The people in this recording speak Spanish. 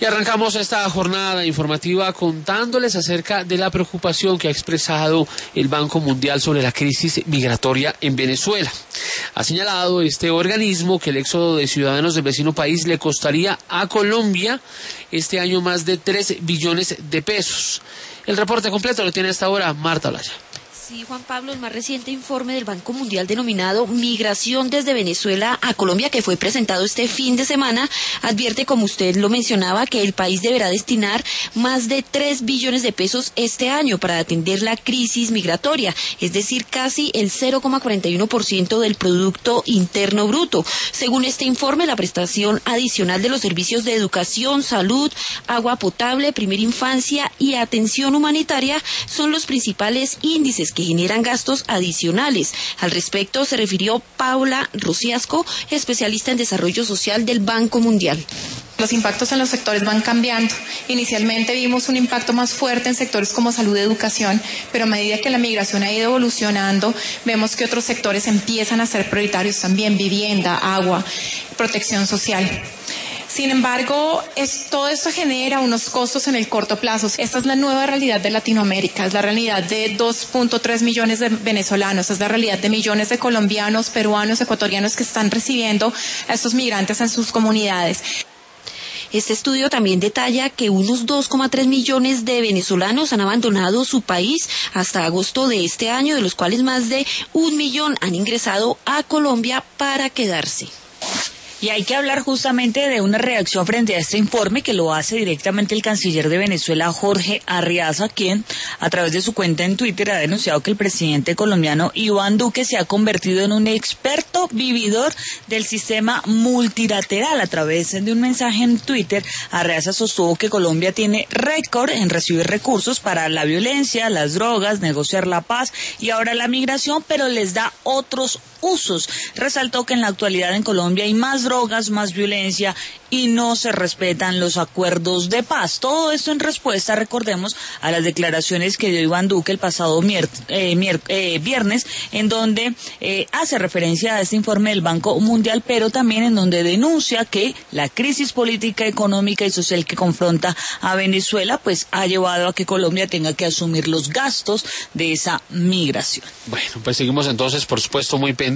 Y arrancamos esta jornada informativa contándoles acerca de la preocupación que ha expresado el Banco Mundial sobre la crisis migratoria en Venezuela. Ha señalado este organismo que el éxodo de ciudadanos del vecino país le costaría a Colombia este año más de 3 billones de pesos. El reporte completo lo tiene hasta ahora Marta Olaya. Sí, Juan Pablo, el más reciente informe del Banco Mundial denominado Migración desde Venezuela a Colombia, que fue presentado este fin de semana, advierte, como usted lo mencionaba, que el país deberá destinar más de 3 billones de pesos este año para atender la crisis migratoria, es decir, casi el 0,41% del Producto Interno Bruto. Según este informe, la prestación adicional de los servicios de educación, salud, agua potable, primera infancia y atención humanitaria son los principales índices que generan gastos adicionales. Al respecto se refirió Paula Rociasco, especialista en desarrollo social del Banco Mundial. Los impactos en los sectores van cambiando. Inicialmente vimos un impacto más fuerte en sectores como salud y educación, pero a medida que la migración ha ido evolucionando, vemos que otros sectores empiezan a ser prioritarios también: vivienda, agua, protección social. Sin embargo, todo esto genera unos costos en el corto plazo. Esta es la nueva realidad de Latinoamérica, es la realidad de 2.3 millones de venezolanos, es la realidad de millones de colombianos, peruanos, ecuatorianos que están recibiendo a estos migrantes en sus comunidades. Este estudio también detalla que unos 2,3 millones de venezolanos han abandonado su país hasta agosto de este año, de los cuales más de 1 millón han ingresado a Colombia para quedarse. Y hay que hablar justamente de una reacción frente a este informe que lo hace directamente el canciller de Venezuela, Jorge Arriaza, quien a través de su cuenta en Twitter ha denunciado que el presidente colombiano Iván Duque se ha convertido en un experto vividor del sistema multilateral. A través de un mensaje en Twitter, Arriaza sostuvo que Colombia tiene récord en recibir recursos para la violencia, las drogas, negociar la paz y ahora la migración, pero les da otros usos. Resaltó que en la actualidad en Colombia hay más drogas, más violencia y no se respetan los acuerdos de paz. Todo esto en respuesta, recordemos, a las declaraciones que dio Iván Duque el pasado viernes, en donde hace referencia a este informe del Banco Mundial, pero también en donde denuncia que la crisis política, económica y social que confronta a Venezuela, pues ha llevado a que Colombia tenga que asumir los gastos de esa migración. Bueno, pues seguimos entonces, por supuesto, muy pendientes.